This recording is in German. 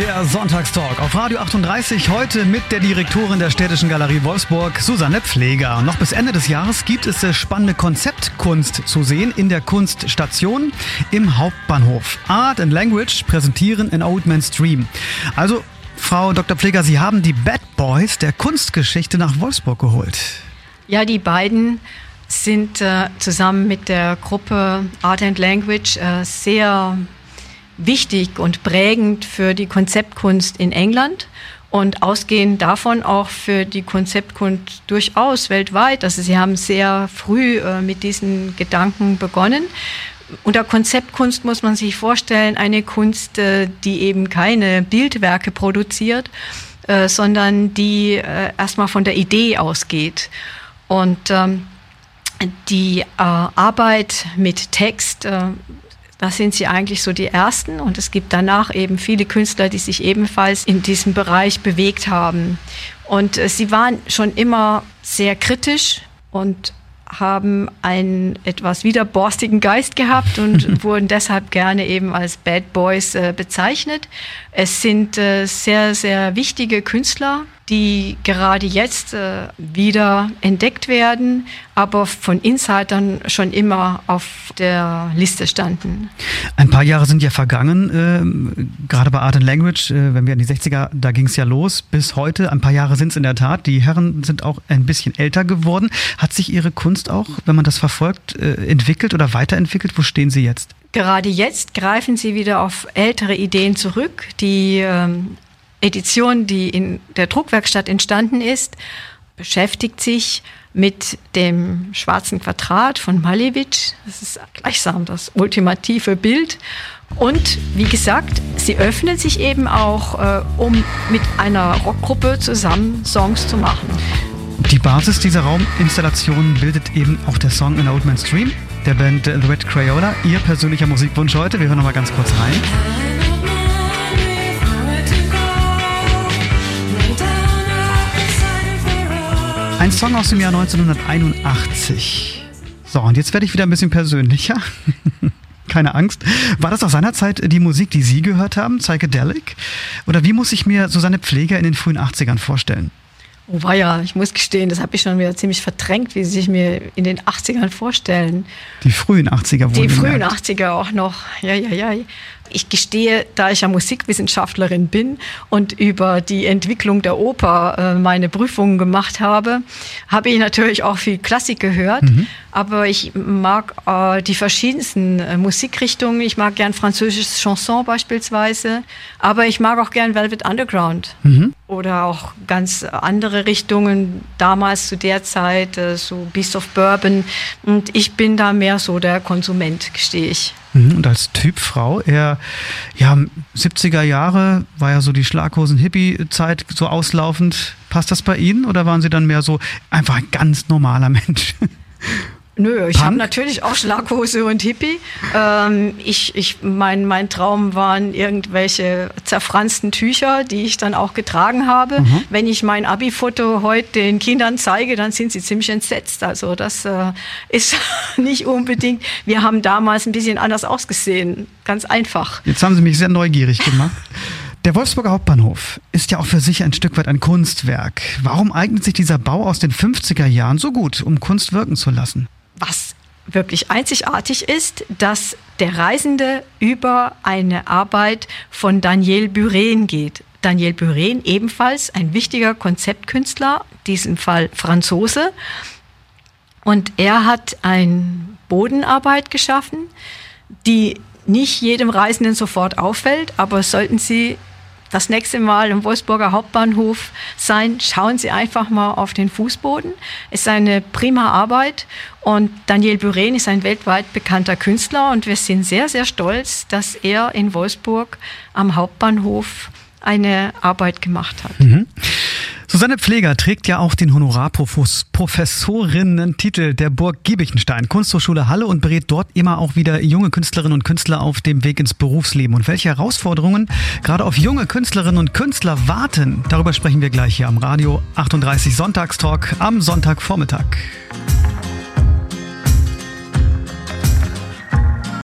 Der Sonntagstalk auf Radio 38, heute mit der Direktorin der Städtischen Galerie Wolfsburg, Susanne Pfleger. Noch bis Ende des Jahres gibt es spannende Konzeptkunst zu sehen in der Kunststation im Hauptbahnhof. Art and Language präsentieren in Old Man's Dream. Also, Frau Dr. Pfleger, Sie haben die Bad Boys der Kunstgeschichte nach Wolfsburg geholt. Ja, die beiden sind zusammen mit der Gruppe Art and Language sehr wichtig und prägend für die Konzeptkunst in England und ausgehend davon auch für die Konzeptkunst durchaus weltweit. Also sie haben sehr früh mit diesen Gedanken begonnen. Unter Konzeptkunst muss man sich vorstellen, eine Kunst, die eben keine Bildwerke produziert, sondern die erstmal von der Idee ausgeht. Und die Arbeit mit Text, da sind sie eigentlich so die Ersten, und es gibt danach eben viele Künstler, die sich ebenfalls in diesem Bereich bewegt haben. Und sie waren schon immer sehr kritisch und haben einen etwas widerborstigen Geist gehabt und wurden deshalb gerne eben als Bad Boys bezeichnet. Es sind sehr, sehr wichtige Künstler, die gerade jetzt wieder entdeckt werden, aber von Insidern schon immer auf der Liste standen. Ein paar Jahre sind ja vergangen, gerade bei Art and Language, wenn wir in die 60er, da ging es ja los, bis heute. Ein paar Jahre sind es in der Tat. Die Herren sind auch ein bisschen älter geworden. Hat sich Ihre Kunst auch, wenn man das verfolgt, entwickelt oder weiterentwickelt? Wo stehen Sie jetzt? Gerade jetzt greifen Sie wieder auf ältere Ideen zurück. Die Edition, die in der Druckwerkstatt entstanden ist, beschäftigt sich mit dem schwarzen Quadrat von Malevich. Das ist gleichsam das ultimative Bild. Und wie gesagt, sie öffnen sich eben auch, um mit einer Rockgruppe zusammen Songs zu machen. Die Basis dieser Rauminstallation bildet eben auch der Song In Old Man's Dream der Band The Red Crayola. Ihr persönlicher Musikwunsch heute. Wir hören noch mal ganz kurz rein. Ein Song aus dem Jahr 1981. So, und jetzt werde ich wieder ein bisschen persönlicher. Keine Angst. War das aus seiner Zeit die Musik, die Sie gehört haben, Psychedelic? Oder wie muss ich mir Susanne Pfleger in den frühen 80ern vorstellen? Oh weia, ich muss gestehen, das habe ich schon wieder ziemlich verdrängt, wie Sie sich mir in den 80ern vorstellen. Die frühen 80er wurden. Die frühen 80er auch noch, ja. Ich gestehe, da ich ja Musikwissenschaftlerin bin und über die Entwicklung der Oper meine Prüfungen gemacht habe, habe ich natürlich auch viel Klassik gehört. Aber ich mag die verschiedensten Musikrichtungen. Ich mag gern französisches Chanson beispielsweise, aber ich mag auch gern Velvet Underground oder auch ganz andere Richtungen, damals zu der Zeit, so Beast of Bourbon. Und ich bin da mehr so der Konsument, gestehe ich. Und als Typfrau, eher, 70er Jahre war ja so die Schlaghosen-Hippie-Zeit so auslaufend. Passt das bei Ihnen oder waren Sie dann mehr so einfach ein ganz normaler Mensch? Nö, ich habe natürlich auch Schlaghose und Hippie. Mein Traum waren irgendwelche zerfransten Tücher, die ich dann auch getragen habe. Wenn ich mein Abi-Foto heute den Kindern zeige, dann sind sie ziemlich entsetzt. Also das ist nicht unbedingt. Wir haben damals ein bisschen anders ausgesehen, ganz einfach. Jetzt haben Sie mich sehr neugierig gemacht. Der Wolfsburger Hauptbahnhof ist ja auch für sich ein Stück weit ein Kunstwerk. Warum eignet sich dieser Bau aus den 50er Jahren so gut, um Kunst wirken zu lassen? Was wirklich einzigartig ist, dass der Reisende über eine Arbeit von Daniel Buren geht. Daniel Buren, ebenfalls ein wichtiger Konzeptkünstler, in diesem Fall Franzose. Und er hat eine Bodenarbeit geschaffen, die nicht jedem Reisenden sofort auffällt, aber sollten Sie das nächste Mal im Wolfsburger Hauptbahnhof sein, schauen Sie einfach mal auf den Fußboden. Es ist eine prima Arbeit und Daniel Buren ist ein weltweit bekannter Künstler und wir sind sehr, sehr stolz, dass er in Wolfsburg am Hauptbahnhof eine Arbeit gemacht hat. Susanne Pfleger trägt ja auch den Honorarprofessorinnen-Titel der Burg Giebichenstein, Kunsthochschule Halle, und berät dort immer auch wieder junge Künstlerinnen und Künstler auf dem Weg ins Berufsleben. Und welche Herausforderungen gerade auf junge Künstlerinnen und Künstler warten, darüber sprechen wir gleich hier am Radio 38 Sonntagstalk am Sonntagvormittag.